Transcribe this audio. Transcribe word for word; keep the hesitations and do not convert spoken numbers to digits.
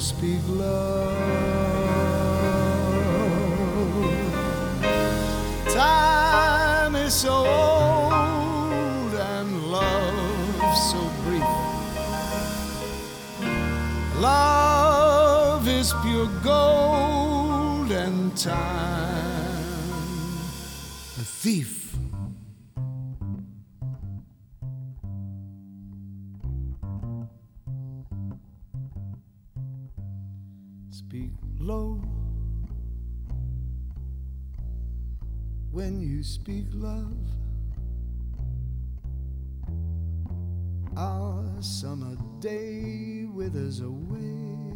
speak love. Time is so old and love so brief. Love is pure gold and time a thief. Speak low when you speak love. Our summer day withers away.